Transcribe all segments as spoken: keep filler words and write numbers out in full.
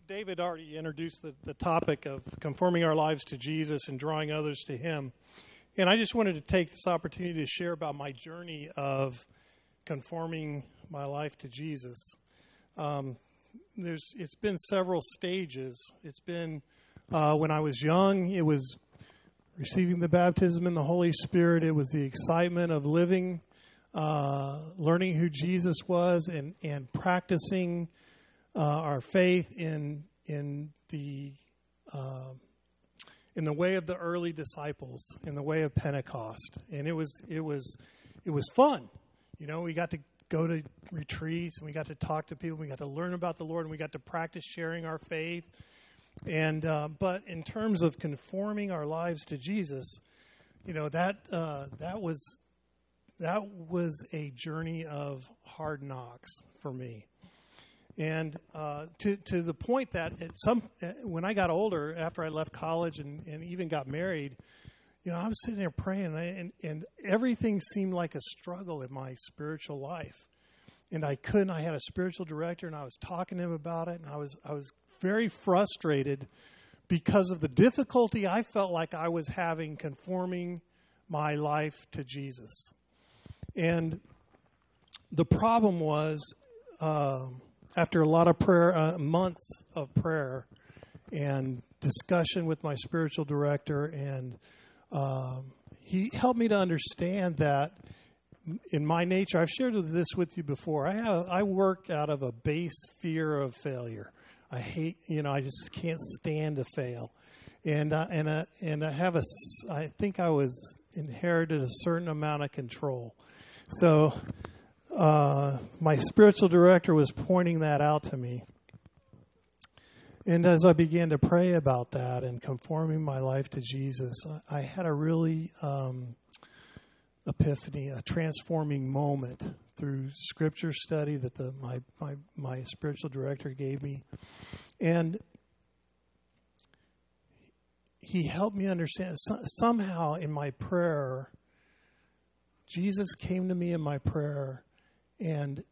David already introduced the, the topic of conforming our lives to Jesus and drawing others to Him. And I just wanted to take this opportunity to share about my journey of conforming my life to Jesus. Um, there's, it's been several stages. It's been uh, when I was young, it was receiving the baptism in the Holy Spirit. It was the excitement of living, uh, learning who Jesus was, and, and practicing uh, our faith in in the uh, in the way of the early disciples, in the way of Pentecost. And it was it was it was fun. You know, we got to go to retreats, and we got to talk to people, we got to learn about the Lord, and we got to practice sharing our faith. And uh, but in terms of conforming our lives to Jesus, you know, that uh, that was that was a journey of hard knocks for me. And uh, to to the point that at some when I got older, after I left college and, and even got married, you know, I was sitting there praying, and, I, and and everything seemed like a struggle in my spiritual life. And I couldn't. I had a spiritual director, and I was talking to him about it, and I was I was very frustrated because of the difficulty I felt like I was having conforming my life to Jesus. And the problem was, uh, after a lot of prayer, uh, months of prayer and discussion with my spiritual director, and um, he helped me to understand that in my nature, I've shared this with you before, I have, I work out of a base fear of failure. I hate, you know, I just can't stand to fail. And uh, and uh, and I have a, I think I was inherited a certain amount of control. So uh, my spiritual director was pointing that out to me. And as I began to pray about that and conforming my life to Jesus, I, I had a really um, epiphany, a transforming moment through scripture study that the my, my my spiritual director gave me. And he helped me understand, so, somehow in my prayer, Jesus came to me in my prayer, and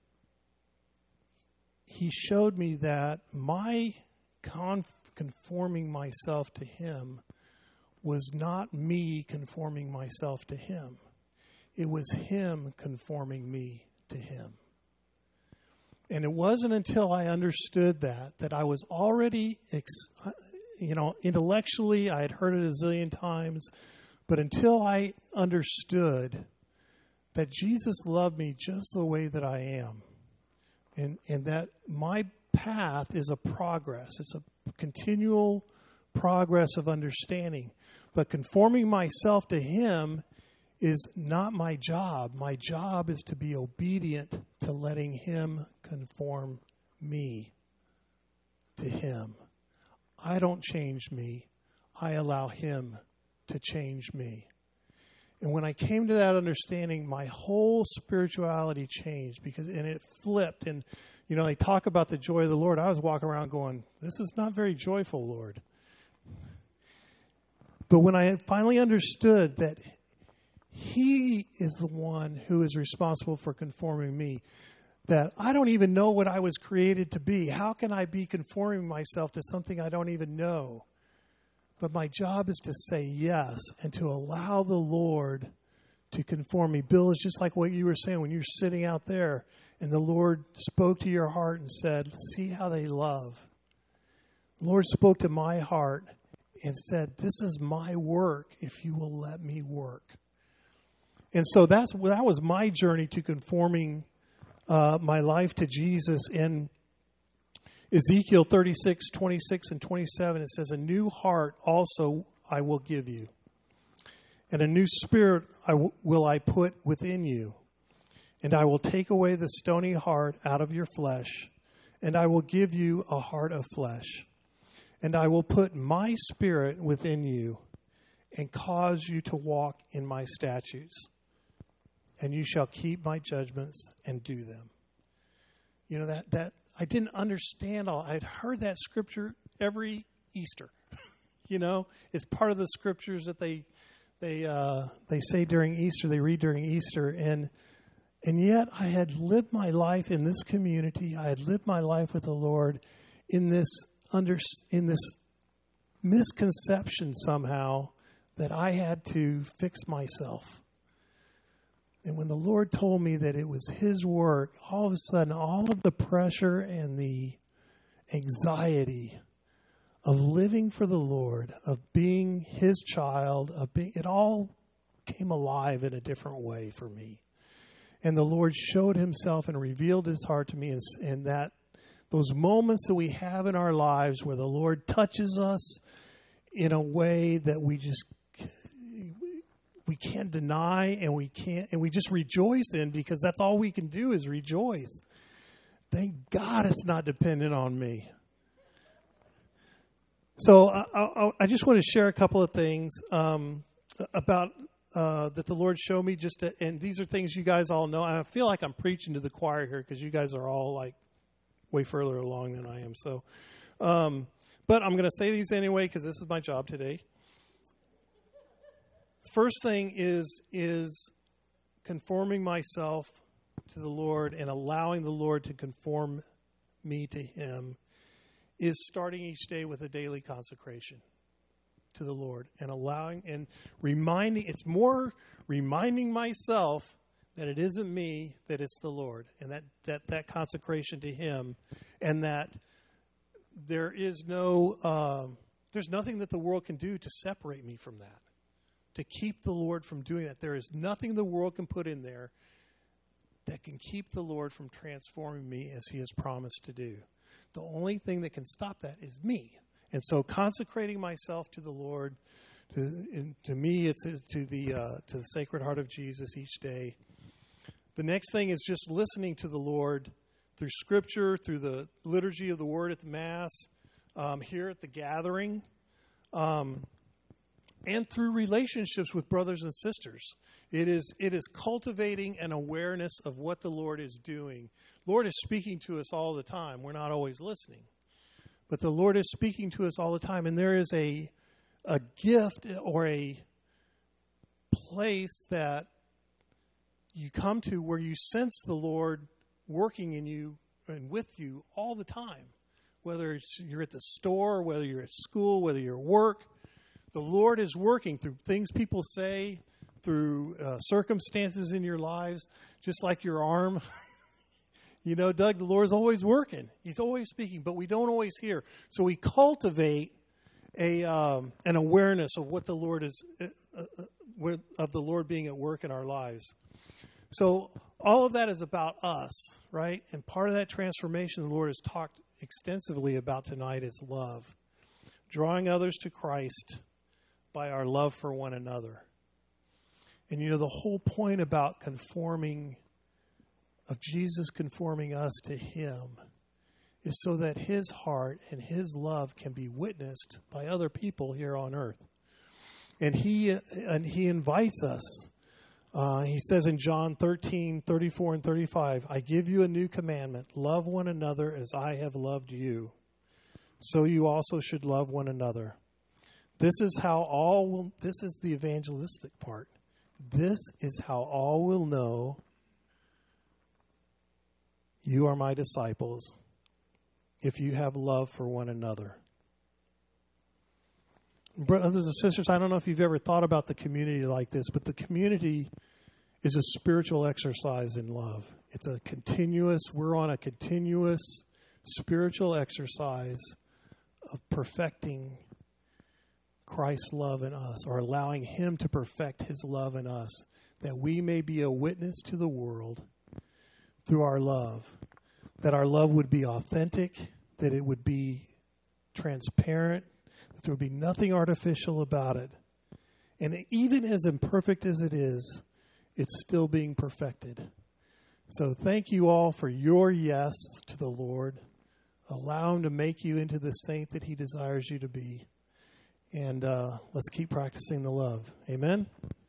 he showed me that my conf- conforming myself to him was not me conforming myself to him. It was him conforming me to him. And it wasn't until I understood that, that I was already, ex- you know, intellectually, I had heard it a zillion times, but until I understood that Jesus loved me just the way that I am, and, and that my path is a progress. It's a continual progress of understanding. But conforming myself to him is not my job. My job is to be obedient to letting him conform me to him. I don't change me. I allow him to change me. And when I came to that understanding, my whole spirituality changed, because and it flipped. And, you know, they talk about the joy of the Lord. I was walking around going, this is not very joyful, Lord. But when I finally understood that he is the one who is responsible for conforming me, that I don't even know what I was created to be. How can I be conforming myself to something I don't even know? But my job is to say yes and to allow the Lord to conform me. Bill, it's just like what you were saying when you were sitting out there and the Lord spoke to your heart and said, see how they love. The Lord spoke to my heart and said, this is my work if you will let me work. And so that's that was my journey to conforming uh, my life to Jesus. In Ezekiel thirty-six, twenty-six, and twenty-seven, it says, a new heart also I will give you, and a new spirit I w- will I put within you. And I will take away the stony heart out of your flesh, and I will give you a heart of flesh. And I will put my spirit within you and cause you to walk in my statutes. And you shall keep my judgments and do them. You know, that, that I didn't understand all. I'd heard that scripture every Easter. You know, it's part of the scriptures that they they uh, they say during Easter, they read during Easter. And and yet I had lived my life in this community. I had lived my life with the Lord in this under in this misconception somehow that I had to fix myself. And when the Lord told me that it was His work, all of a sudden, all of the pressure and the anxiety of living for the Lord, of being His child, of being, it all came alive in a different way for me. And the Lord showed Himself and revealed His heart to me, and, and that those moments that we have in our lives where the Lord touches us in a way that we just we can't deny, and we can't, and we just rejoice in, because that's all we can do is rejoice. Thank God it's not dependent on me. So I, I, I just want to share a couple of things um, about uh, that the Lord showed me. Just to, and these are things you guys all know. And I feel like I'm preaching to the choir here because you guys are all like way further along than I am. So, um, but I'm going to say these anyway because this is my job today. First thing is is conforming myself to the Lord and allowing the Lord to conform me to Him is starting each day with a daily consecration to the Lord and allowing and reminding, it's more reminding myself that it isn't me, that it's the Lord, and that, that, that consecration to Him, and that there is no, um, there's nothing that the world can do to separate me from that, to keep the Lord from doing that. There is nothing the world can put in there that can keep the Lord from transforming me as He has promised to do. The only thing that can stop that is me. And so consecrating myself to the Lord, to, in, to me, it's to the uh, to the Sacred Heart of Jesus each day. The next thing is just listening to the Lord through Scripture, through the liturgy of the Word at the Mass, um, here at the gathering, um, and through relationships with brothers and sisters. It is it is cultivating an awareness of what the Lord is doing. Lord is speaking to us all the time. We're not always listening. But the Lord is speaking to us all the time. And there is a a gift or a place that you come to where you sense the Lord working in you and with you all the time. Whether it's you're at the store, whether you're at school, whether you're at work, the Lord is working through things people say, through uh, circumstances in your lives, just like your arm. You know, Doug, the Lord's always working. He's always speaking, but we don't always hear. So we cultivate a um, an awareness of what the Lord is, uh, uh, of the Lord being at work in our lives. So all of that is about us, right? And part of that transformation the Lord has talked extensively about tonight is love. Drawing others to Christ by our love for one another. And you know, the whole point about conforming, of Jesus conforming us to Him, is so that His heart and His love can be witnessed by other people here on earth. And He and He invites us. Uh, he says in John thirteen, thirty-four and thirty-five, I give you a new commandment, love one another as I have loved you. So you also should love one another. This is how all will, this is the evangelistic part. This is how all will know you are my disciples, if you have love for one another. Brothers and sisters, I don't know if you've ever thought about the community like this, but the community is a spiritual exercise in love. It's a continuous, we're on a continuous spiritual exercise of perfecting Christ's love in us, or allowing Him to perfect His love in us, that we may be a witness to the world through our love, that our love would be authentic, that it would be transparent, that there would be nothing artificial about it. And even as imperfect as it is, it's still being perfected. So thank you all for your yes to the Lord. Allow Him to make you into the saint that He desires you to be. And uh, let's keep practicing the love. Amen?